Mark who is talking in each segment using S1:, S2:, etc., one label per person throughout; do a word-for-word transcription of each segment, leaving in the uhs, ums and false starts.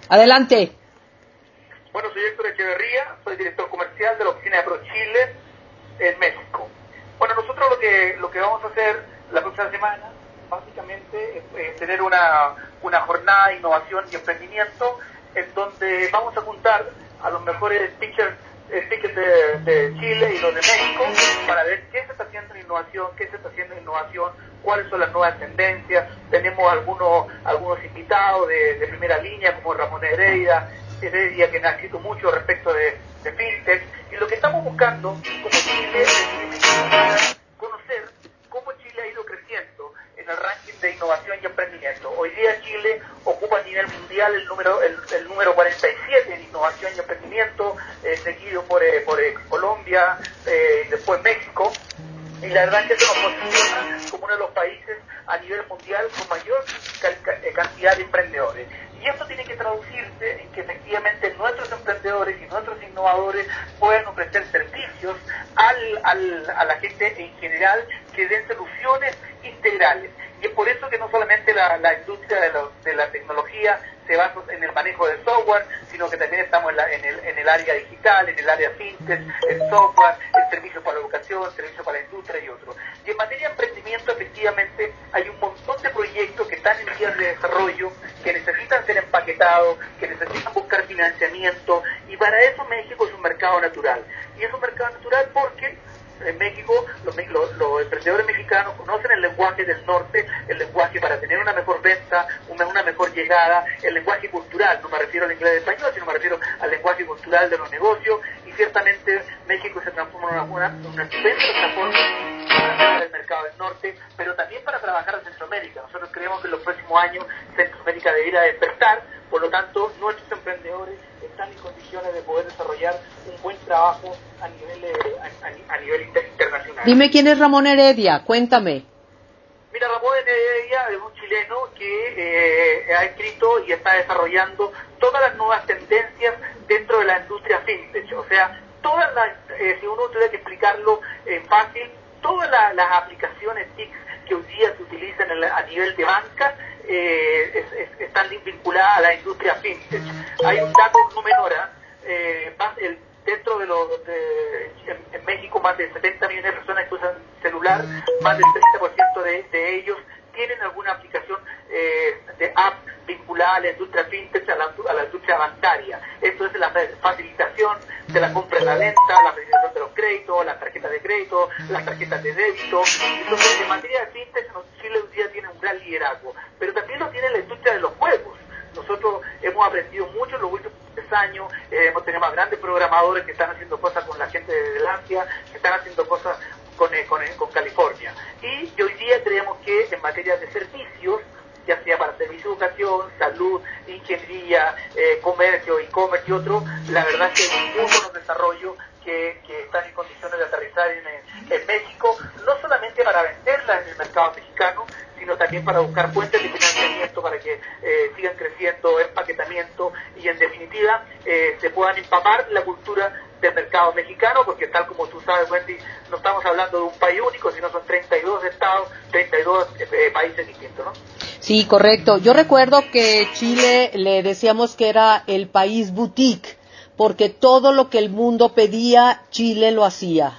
S1: Adelante.
S2: Bueno, soy Héctor Echeverría, soy director comercial de la oficina de ProChile en México. Bueno, nosotros lo que lo que vamos a hacer la próxima semana, básicamente, es, es tener una, una jornada de innovación y emprendimiento en donde vamos a juntar a los mejores speakers, speakers de, de Chile y los de México para ver qué se está haciendo en innovación, qué se está haciendo en innovación, cuáles son las nuevas tendencias. Tenemos algunos algunos invitados de, de primera línea como Ramón Heredia, Heredia que me ha escrito mucho respecto de, de fintech, y lo que estamos buscando como Chile es conocer cómo Chile ha ido creciendo en el ranking de innovación y emprendimiento. Hoy día Chile ocupa a nivel mundial el número el, el número cuarenta y siete en innovación y emprendimiento, eh, seguido por, eh, por eh, Colombia, eh, después México, y la verdad es que eso nos posiciona como uno de los países a nivel mundial con mayor cantidad de emprendedores. Y esto tiene que traducirse en que efectivamente nuestros emprendedores y nuestros innovadores puedan ofrecer servicios al, al, a la gente en general que den soluciones integrales. Y es por eso que no solamente la, la industria de, lo, de la tecnología se basa en el manejo del software, sino que también estamos en, la, en, el, en el área digital, en el área fintech, el software, el servicio para la educación, el servicio para la industria y otros. Y en materia de emprendimiento, efectivamente, hay un montón de proyectos que están en vías de desarrollo, que necesitan ser empaquetados, que necesitan buscar financiamiento, y para eso México es un mercado natural. Y es un mercado natural porque en México los, los, los emprendedores mexicanos conocen el lenguaje del norte, el lenguaje para tener una mejor venta, una, una mejor llegada, el lenguaje cultural, no me refiero al inglés y español, sino me refiero al lenguaje cultural de los negocios, y ciertamente México se transforma en una, una, una estupenda plataforma para el mercado del norte, pero también para trabajar en Centroamérica. Nosotros creemos que en los próximos años Centroamérica debería despertar, por lo tanto nuestros emprendedores están en condiciones de poder desarrollar un buen trabajo a nivel, eh, a, a nivel inter internacional.
S1: Dime quién es Ramón Heredia, cuéntame.
S2: Mira, Ramón Heredia es un chileno que eh, ha escrito y está desarrollando todas las nuevas tendencias dentro de la industria fintech. O sea, todas las, eh, si uno tuviera que explicarlo eh, fácil, todas la, las aplicaciones T I C que hoy día se utilizan en la, a nivel de banca eh, es, es, están vinculadas a la industria fintech. Hay un dato no menor, eh, más el, dentro de los de, en, en México más de setenta millones de personas que usan celular, más del treinta por ciento de, de ellos tienen alguna aplicación eh, de app vinculada a la industria fintech, a la, a la industria bancaria. Esto es la facilitación de la compra y la venta, la facilitación de los créditos, las tarjetas de crédito, las tarjetas de débito. Entonces, en materia de fintech, Chile hoy día tiene un gran liderazgo, pero también lo tiene la industria de los juegos. Nosotros hemos aprendido mucho en los últimos tres años, eh, hemos tenido más grandes programadores que están haciendo cosas con la gente de Delancia, que están haciendo cosas con, eh, con, eh, con California. Y, y hoy día creemos que en materia de servicios, ya sea para servicio de educación, salud, ingeniería, eh, comercio, e-commerce y otros, la verdad es que hay muy buenos desarrollos que, que están en condiciones de aterrizar en, en México, no solamente para venderla en el mercado mexicano, sino también para buscar fuentes de financiamiento para que eh, sigan creciendo, empaquetamiento y en definitiva eh, se puedan empapar la cultura del mercado mexicano, porque tal como tú sabes, Wendy, no estamos hablando de un país único, sino son treinta y dos estados, treinta y dos eh, países distintos, ¿no?
S1: Sí, correcto. Yo recuerdo que Chile le decíamos que era el país boutique, porque todo lo que el mundo pedía, Chile lo hacía.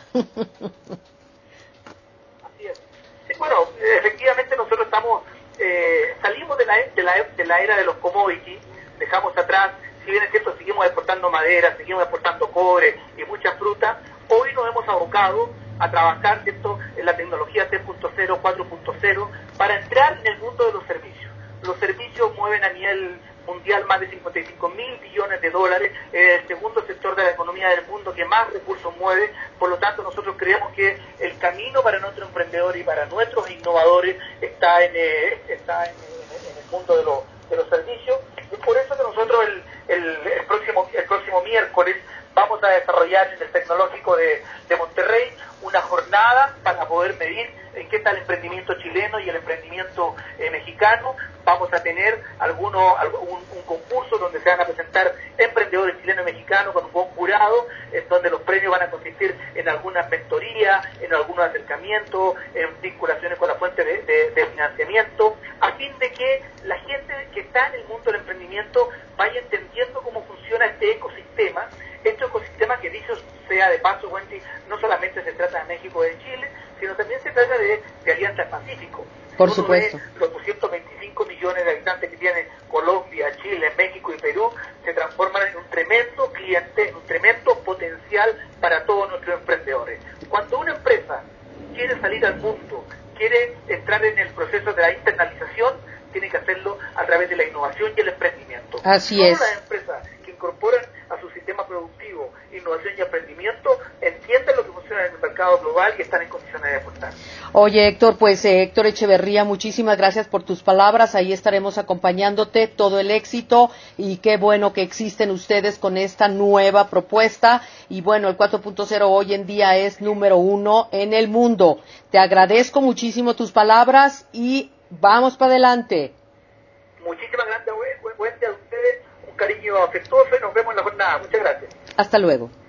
S2: Así es. Sí, bueno, efectivamente nosotros estamos, eh, salimos de la, de, la, de la era de los commodities, dejamos atrás, si bien es cierto, seguimos exportando madera, seguimos exportando cobre y mucha fruta, hoy nos hemos abocado a trabajar, ¿cierto?, en la tecnología tres punto cero, cuatro punto cero, para entrar en el mundo de los servicios. Los servicios mueven a nivel mundial más de cincuenta y cinco mil billones de dólares, es el segundo sector de la economía del mundo que más recursos mueve, por lo tanto nosotros creemos que el camino para nuestros emprendedores y para nuestros innovadores está en, eh, está en, en, en el mundo de, lo, de los servicios, y por eso que nosotros el, el, el, próximo, el próximo miércoles vamos a desarrollar en el Tecnológico de, de Monterrey una jornada para poder medir en qué está el emprendimiento chileno y el emprendimiento eh, mexicano. Vamos a tener alguno, un, un concurso donde se van a presentar emprendedores chilenos y mexicanos con un buen jurado, en donde los premios van a consistir en algunas mentorías, en algunos acercamientos, en vinculaciones con la fuente de, de, de financiamiento, a fin de que la gente que está en el mundo del emprendimiento emprendimiento vaya entendiendo cómo funciona este ecosistema, este ecosistema que dicho sea de paso, Wendy, no solamente se trata de México y de Chile, sino también se trata de, de Alianza del Pacífico.
S1: Por
S2: Uno
S1: supuesto.
S2: ve los doscientos veinticinco millones de habitantes que tiene Colombia, Chile, México y Perú, se transforman en un tremendo cliente, en un tremendo potencial para todos nuestros emprendedores. Cuando una empresa quiere salir al mundo, quiere entrar en el proceso de la internalización, tiene que hacerlo a través de la innovación y el emprendimiento.
S1: Así
S2: Solo
S1: es.
S2: las empresas que incorporan a su sistema productivo innovación y emprendimiento entienden lo que funciona en el mercado global y están en condiciones de aportar.
S1: Oye, Héctor, pues eh, Héctor Echeverría, muchísimas gracias por tus palabras. Ahí estaremos acompañándote, todo el éxito, y qué bueno que existen ustedes con esta nueva propuesta. Y bueno, el cuatro punto cero hoy en día es número uno en el mundo. Te agradezco muchísimo tus palabras y vamos para adelante.
S2: Muchísimas gracias, Wendy, a ustedes, un cariño afectuoso y nos vemos en la jornada. Muchas gracias.
S1: Hasta luego.